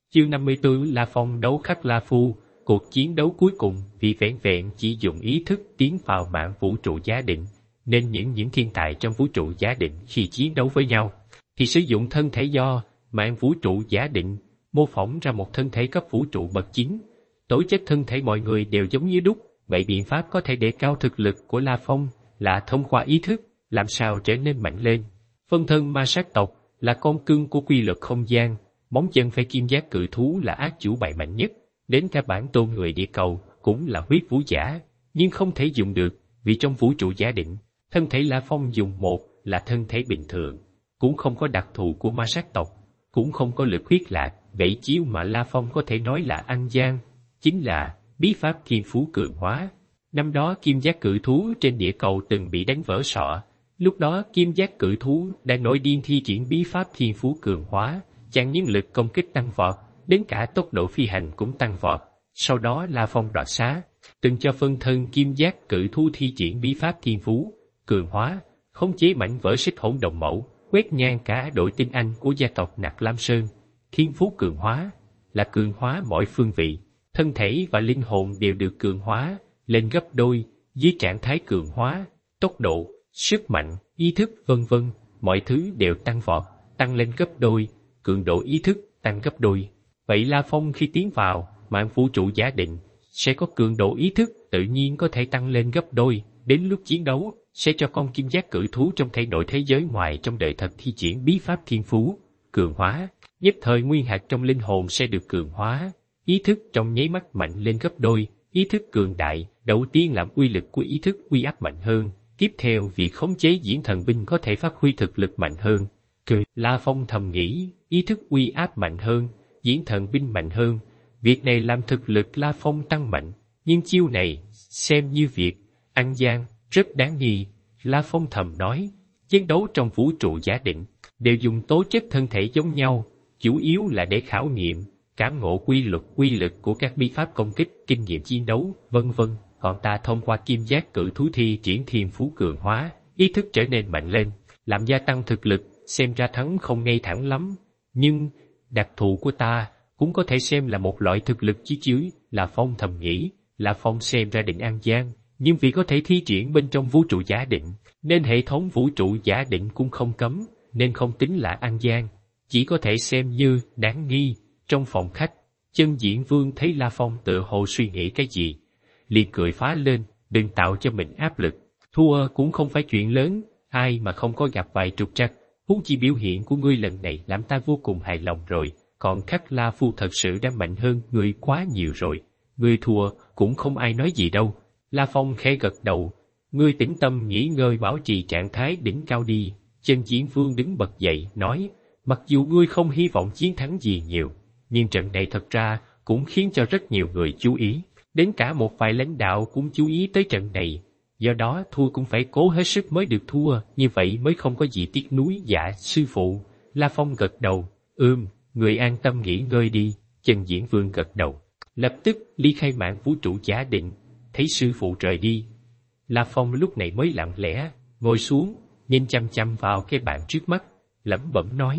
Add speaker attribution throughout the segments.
Speaker 1: Chương 54 La Phong đấu Khắc La Phu. Cuộc chiến đấu cuối cùng vì vẹn vẹn chỉ dùng ý thức tiến vào mạng vũ trụ giả định, nên những thiên tài trong vũ trụ giả định khi chiến đấu với nhau, thì sử dụng thân thể do mạng vũ trụ giả định mô phỏng ra một thân thể cấp vũ trụ bậc 9. Tổ chức thân thể mọi người đều giống như đúc, vậy biện pháp có thể đề cao thực lực của La Phong là thông qua ý thức, làm sao trở nên mạnh lên. Phân thân ma sát tộc là con cưng của quy luật không gian, móng chân phải kim giác cự thú là ác chủ bài mạnh nhất, đến cả bản tôn người địa cầu cũng là huyết vũ giả, nhưng không thể dùng được, vì trong vũ trụ giả định, thân thể La Phong dùng một là thân thể bình thường, cũng không có đặc thù của ma sát tộc, cũng không có lực huyết lạc, vậy chiếu mà La Phong có thể nói là ăn gian, chính là bí pháp thiên phú cường hóa. Năm đó kim giác cự thú trên địa cầu từng bị đánh vỡ sọ, lúc đó kim giác cự thú đã nổi điên thi triển bí pháp thiên phú cường hóa, chẳng những lực công kích tăng vọt, đến cả tốc độ phi hành cũng tăng vọt. Sau đó La Phong đoạt xá, từng cho phân thân kim giác cự thú thi triển bí pháp thiên phú cường hóa, khống chế mảnh vỡ xích hỗn đồng mẫu, quét ngang cả đội tinh anh của gia tộc Nặc Lam Sơn. Thiên phú cường hóa là cường hóa mọi phương vị, thân thể và linh hồn đều được cường hóa lên gấp đôi dưới trạng thái cường hóa, tốc độ, sức mạnh, ý thức vân vân, mọi thứ đều tăng vọt, tăng lên gấp đôi, cường độ ý thức tăng gấp đôi. Vậy La Phong khi tiến vào mạng vũ trụ giả định sẽ có cường độ ý thức tự nhiên có thể tăng lên gấp đôi, đến lúc chiến đấu sẽ cho con kim giác cự thú trong thay đổi thế giới ngoài trong đời thật thi triển bí pháp thiên phú cường hóa, nhất thời nguyên hạt trong linh hồn sẽ được cường hóa, ý thức trong nháy mắt mạnh lên gấp đôi. Ý thức cường đại đầu tiên làm uy lực của ý thức uy áp mạnh hơn, tiếp theo việc khống chế diễn thần binh có thể phát huy thực lực mạnh hơn. La Phong thầm nghĩ, ý thức uy áp mạnh hơn, diễn thần binh mạnh hơn, việc này làm thực lực La Phong tăng mạnh, nhưng chiêu này xem như việc ăn gian, rất đáng nghi. La Phong thầm nói, chiến đấu trong vũ trụ giả định đều dùng tố chất thân thể giống nhau, chủ yếu là để khảo nghiệm, cảm ngộ quy luật quy lực của các bí pháp công kích, kinh nghiệm chiến đấu, vân vân. Còn ta thông qua kim giác cự thú thi triển thiên phú cường hóa, ý thức trở nên mạnh lên, làm gia tăng thực lực, xem ra thắng không ngay thẳng lắm. Nhưng, đặc thù của ta cũng có thể xem là một loại thực lực chứ. La Phong thầm nghĩ, La Phong xem ra định an gian, nhưng vì có thể thi triển bên trong vũ trụ giả định, nên hệ thống vũ trụ giả định cũng không cấm, nên không tính là an gian, chỉ có thể xem như đáng nghi. Trong phòng khách, Chân Diễn Vương thấy La Phong tựa hồ suy nghĩ cái gì, liền cười phá lên, đừng tạo cho mình áp lực, thua cũng không phải chuyện lớn, ai mà không có gặp vài trục trặc, huống chi biểu hiện của ngươi lần này làm ta vô cùng hài lòng rồi, còn Khắc La Phu thật sự đã mạnh hơn ngươi quá nhiều rồi, ngươi thua cũng không ai nói gì đâu. La Phong khẽ gật đầu, ngươi tĩnh tâm nghỉ ngơi bảo trì trạng thái đỉnh cao đi. Chân Diễn Vương đứng bật dậy, nói, mặc dù ngươi không hy vọng chiến thắng gì nhiều, nhưng trận này thật ra cũng khiến cho rất nhiều người chú ý, đến cả một vài lãnh đạo cũng chú ý tới trận này, do đó thua cũng phải cố hết sức mới được thua, như vậy mới không có gì tiếc nuối. Dạ sư phụ. La Phong gật đầu, người an tâm nghỉ ngơi đi. Chân Diễn Vương gật đầu, lập tức ly khai mạng vũ trụ giả định. Thấy sư phụ rời đi, La Phong lúc này mới lặng lẽ ngồi xuống, nhìn chăm chăm vào cái bàn trước mắt, lẩm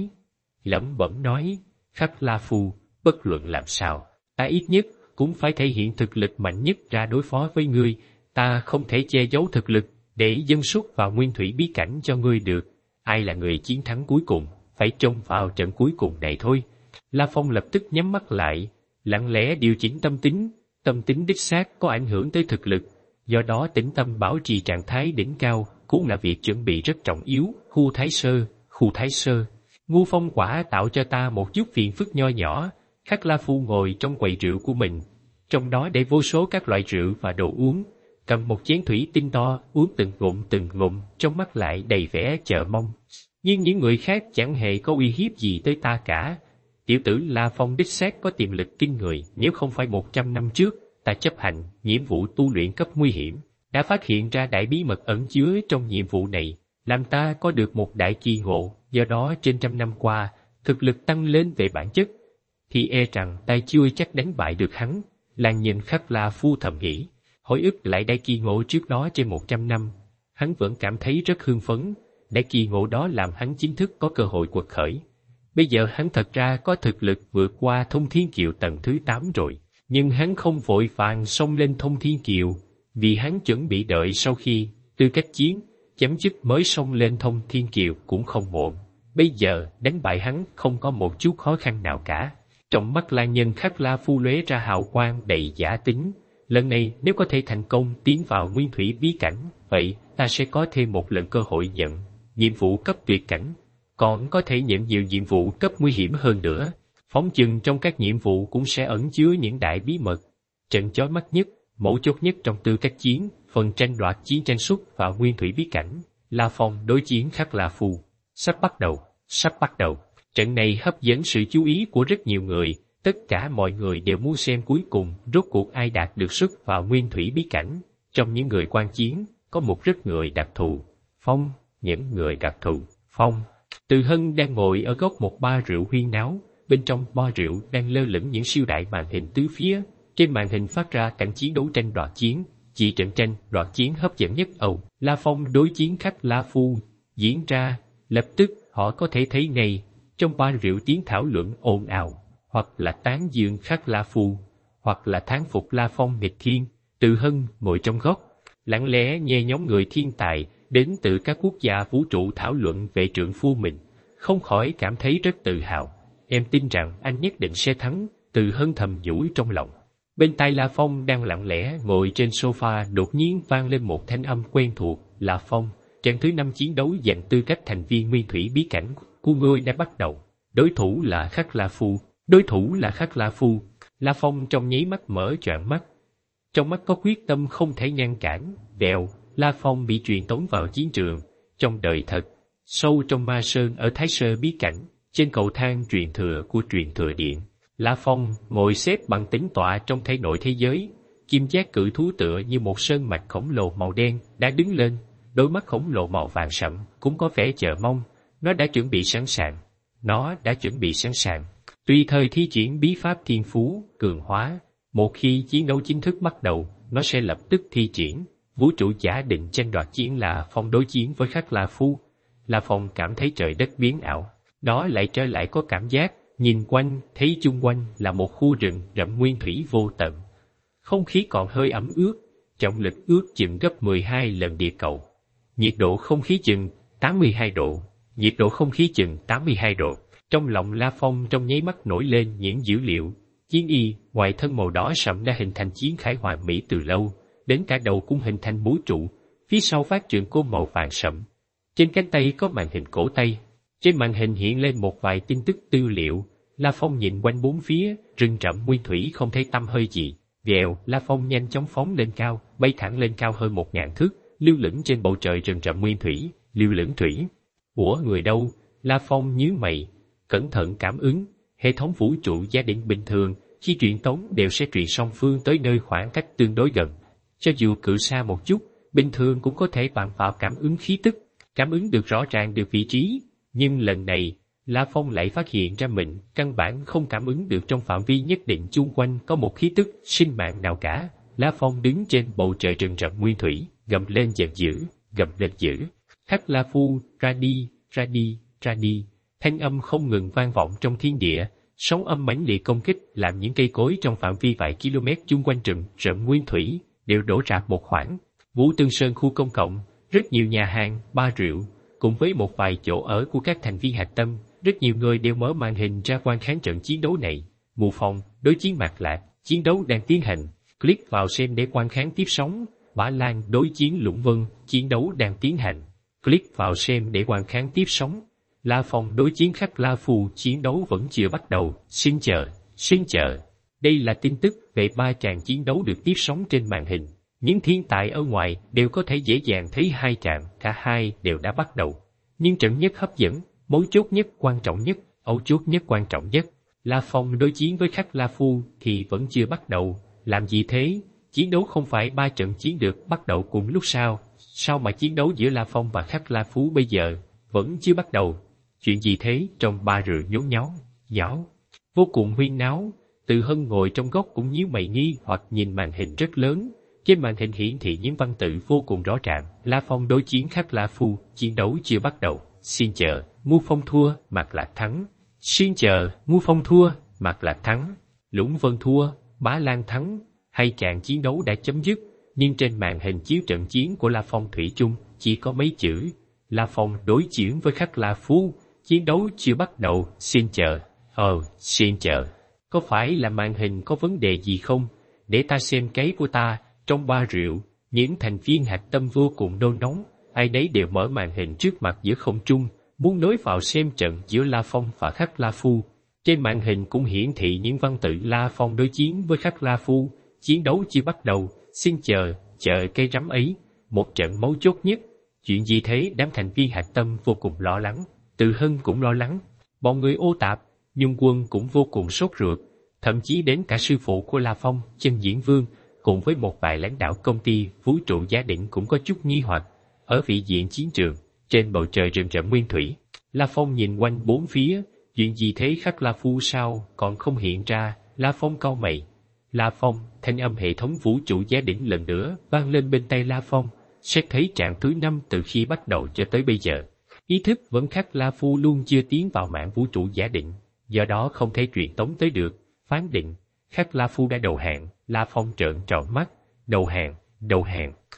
Speaker 1: bẩm nói, Khắc La Phu, bất luận làm sao, ta ít nhất cũng phải thể hiện thực lực mạnh nhất ra đối phó với ngươi, ta không thể che giấu thực lực để dâng xuất vào nguyên thủy bí cảnh cho ngươi được. Ai là người chiến thắng cuối cùng, phải trông vào trận cuối cùng này thôi. La Phong lập tức nhắm mắt lại, lặng lẽ điều chỉnh tâm tính đích xác có ảnh hưởng tới thực lực, do đó tĩnh tâm bảo trì trạng thái đỉnh cao cũng là việc chuẩn bị rất trọng yếu. Khu Thái Sơ, Ngu Phong quả tạo cho ta một chút phiền phức nho nhỏ. Khắc La Phu ngồi trong quầy rượu của mình, trong đó để vô số các loại rượu và đồ uống, cầm một chén thủy tinh to uống từng ngụm, trong mắt lại đầy vẻ chờ mong. Nhưng những người khác chẳng hề có uy hiếp gì tới ta cả. Tiểu tử La Phong đích xác có tiềm lực kinh người, nếu không phải 100 năm trước ta chấp hành nhiệm vụ tu luyện cấp nguy hiểm, đã phát hiện ra đại bí mật ẩn chứa trong nhiệm vụ này, làm ta có được một đại kỳ ngộ, do đó trên trăm năm qua, thực lực tăng lên về bản chất, thì e rằng ta chưa chắc đánh bại được hắn. Làng nhìn Khắc La Phu thầm nghĩ, hồi ức lại đại kỳ ngộ trước đó trên 100 năm, hắn vẫn cảm thấy rất hưng phấn, đại kỳ ngộ đó làm hắn chính thức có cơ hội quật khởi. Bây giờ hắn thật ra có thực lực vượt qua Thông Thiên Kiều tầng thứ 8 rồi, nhưng hắn không vội vàng xông lên Thông Thiên Kiều, vì hắn chuẩn bị đợi sau khi tư cách chiến chấm dứt mới xông lên Thông Thiên Kiều cũng không muộn. Bây giờ đánh bại hắn không có một chút khó khăn nào cả. Trong mắt lang nhân Khắc La Phu lóe ra hào quang đầy giả tính. Lần này nếu có thể thành công tiến vào nguyên thủy bí cảnh, vậy ta sẽ có thêm một lần cơ hội nhận nhiệm vụ cấp tuyệt cảnh, còn có thể nhận nhiều nhiệm vụ cấp nguy hiểm hơn nữa. Phóng chừng trong các nhiệm vụ cũng sẽ ẩn chứa những đại bí mật. Trận chói mắt nhất, mấu chốt nhất trong tư cách chiến, phần tranh đoạt chiến tranh xuất vào nguyên thủy bí cảnh, La Phong đối chiến Khắc La Phu. Sắp bắt đầu. Trận này hấp dẫn sự chú ý của rất nhiều người, tất cả mọi người đều muốn xem cuối cùng rốt cuộc ai đạt được xuất vào nguyên thủy bí cảnh. Trong những người quan chiến, có một rất người đặc thù. Những người đặc thù. Từ Hân đang ngồi ở góc một bar rượu huyên náo, bên trong bar rượu đang lơ lửng những siêu đại màn hình tứ phía, trên màn hình phát ra cảnh chiến đấu tranh đoạt chiến. Chỉ trận tranh đoạt chiến hấp dẫn nhất La Phong đối chiến Khắc La Phu diễn ra, lập tức họ có thể thấy ngay, trong bar rượu tiếng thảo luận ồn ào, hoặc là tán dương Khắc La Phu, hoặc là thán phục La Phong nghịch thiên. Từ Hân ngồi trong góc, lặng lẽ nghe nhóm người thiên tài đến từ các quốc gia vũ trụ thảo luận về trượng phu mình, không khỏi cảm thấy rất tự hào. Em tin rằng anh nhất định sẽ thắng, Từ Hân thầm nhủ trong lòng. Bên tai La Phong đang lặng lẽ ngồi trên sofa đột nhiên vang lên một thanh âm quen thuộc. La Phong, trận thứ 5 chiến đấu giành tư cách thành viên nguyên thủy bí cảnh của ngươi đã bắt đầu. Đối thủ là Khắc La Phu. La Phong trong nháy mắt mở choạng mắt. Trong mắt có quyết tâm không thể ngăn cản. Vèo, La Phong bị truyền tống vào chiến trường. Trong đời thật, sâu trong ma sơn ở Thái Sơ bí cảnh, trên cầu thang truyền thừa của truyền thừa điện, La Phong ngồi xếp bằng tĩnh tọa trong thể nội thế giới. Kim giác cự thú tựa như một sơn mạch khổng lồ màu đen đã đứng lên, đôi mắt khổng lồ màu vàng sẫm cũng có vẻ chờ mong. Nó đã chuẩn bị sẵn sàng. Tùy thời thi triển bí pháp thiên phú cường hóa. Một khi chiến đấu chính thức bắt đầu, nó sẽ lập tức thi triển. Vũ trụ giả định tranh đoạt chiến La Phong đối chiến với Khắc La Phu. La Phong cảm thấy trời đất biến ảo. Đó lại trở lại có cảm giác nhìn quanh thấy chung quanh là một khu rừng rậm nguyên thủy vô tận. Không khí còn hơi ẩm ướt, trọng lực ước chừng gấp 12 lần địa cầu. Nhiệt độ không khí chừng 82 độ. Trong lòng La Phong trong nháy mắt nổi lên những dữ liệu. Chiến y, ngoài thân màu đỏ sậm đã hình thành chiến khải hoàn mỹ từ lâu, đến cả đầu cũng hình thành búa trụ, phía sau phát trường côn màu vàng sậm. Trên cánh tay có màn hình cổ tay. Trên màn hình hiện lên một vài tin tức tư liệu. La Phong nhìn quanh bốn phía, rừng rậm nguyên thủy không thấy tăm hơi gì. Vèo, La Phong nhanh chóng phóng lên cao, bay thẳng lên cao hơn 1000 thước, lưu lửng trên bầu trời rừng rậm nguyên thủy, lưu lửng thủy. Ủa người đâu? La Phong nhíu mày, cẩn thận cảm ứng. Hệ thống vũ trụ gia đình bình thường, khi truyền tống đều sẽ truyền song phương tới nơi khoảng cách tương đối gần. Cho dù cự xa một chút, bình thường cũng có thể bằng vào cảm ứng khí tức, cảm ứng được rõ ràng được vị trí. Nhưng lần này, La Phong lại phát hiện ra mình căn bản không cảm ứng được trong phạm vi nhất định chung quanh có một khí tức sinh mạng nào cả. La Phong đứng trên bầu trời rừng rậm nguyên thủy, gầm lên giận dữ. Khắc La Phu, ra đi. Thanh âm không ngừng vang vọng trong thiên địa, sóng âm mãnh liệt công kích làm những cây cối trong phạm vi vài km chung quanh rừng rậm nguyên thủy đều đổ rạp một khoảng. Vũ Tương Sơn khu công cộng, rất nhiều nhà hàng, bar rượu, cùng với một vài chỗ ở của các thành viên hạch tâm, rất nhiều người đều mở màn hình ra quan khán trận chiến đấu này. Mù Phong, đối chiến Mạc Lạc, chiến đấu đang tiến hành, click vào xem để quan khán tiếp sóng. Bả Lan đối chiến Lũng Vân, chiến đấu đang tiến hành, click vào xem để quan khán tiếp sóng. La Phong đối chiến Khắc La Phu, chiến đấu vẫn chưa bắt đầu, xin chờ. Đây là tin tức về 3 tràng chiến đấu được tiếp sóng trên màn hình. Những thiên tài ở ngoài đều có thể dễ dàng thấy 2 tràng, cả hai đều đã bắt đầu. Nhưng trận nhất hấp dẫn, mấu chốt nhất quan trọng nhất, La Phong đối chiến với Khắc La Phu thì vẫn chưa bắt đầu. Làm gì thế? Chiến đấu không phải 3 trận chiến được bắt đầu cùng lúc sao? Sao mà chiến đấu giữa La Phong và Khắc La Phu bây giờ vẫn chưa bắt đầu? Chuyện gì thế? Trong bar rượu nhốn nháo, vô cùng huyên náo. Từ Hân ngồi trong góc cũng nhíu mày nghi hoặc nhìn màn hình rất lớn. Trên màn hình hiển thị những văn tự vô cùng rõ ràng. La Phong đối chiến Khắc La Phu, chiến đấu chưa bắt đầu, xin chờ. Mu Phong thua, Mạc Lạc thắng. Xin chờ, Ngu Phong thua, Mạc Lạc thắng, Lũng Vân thua, Bá Lan thắng, hai chàng chiến đấu đã chấm dứt, nhưng trên màn hình chiếu trận chiến của La Phong thủy chung chỉ có mấy chữ: La Phong đối chiến với Khắc La Phu, chiến đấu chưa bắt đầu, xin chờ. Xin chờ. Có phải là màn hình có vấn đề gì không? Để ta xem cái của ta. Trong ba rượu, những thành viên hạch tâm vô cùng nôn nóng, ai nấy đều mở màn hình trước mặt giữa không trung, muốn nối vào xem trận giữa La Phong và Khắc La Phu. Trên màn hình cũng hiển thị những văn tự La Phong đối chiến với Khắc La Phu, chiến đấu chưa bắt đầu, xin chờ, chờ cây rắm ấy, một trận mấu chốt nhất. Chuyện gì thế? Đám thành viên hạch tâm vô cùng lo lắng, Từ Hân cũng lo lắng, bọn người Ô Tạp, Nhung Quân cũng vô cùng sốt ruột, thậm chí đến cả sư phụ của La Phong, Chân Diễn Vương, cùng với một vài lãnh đạo công ty vũ trụ Giá Định cũng có chút nghi hoặc. Ở vị diện chiến trường, trên bầu trời rừng rậm nguyên thủy, La Phong nhìn quanh bốn phía, chuyện gì thế? Khắc La Phu sao còn không hiện ra? La Phong cau mày. La Phong, thanh âm hệ thống vũ trụ Giá Định lần nữa vang lên bên tai La Phong. Xét thấy trạng thứ 5 từ khi bắt đầu cho tới bây giờ, ý thức vẫn Khắc La Phu luôn chưa tiến vào mạng vũ trụ Giá Định, do đó không thể truyền tống tới được. Phán định, Khắc La Phu đã đầu hàng. La Phong trợn tròn mắt. Đầu hàng, đầu hàng.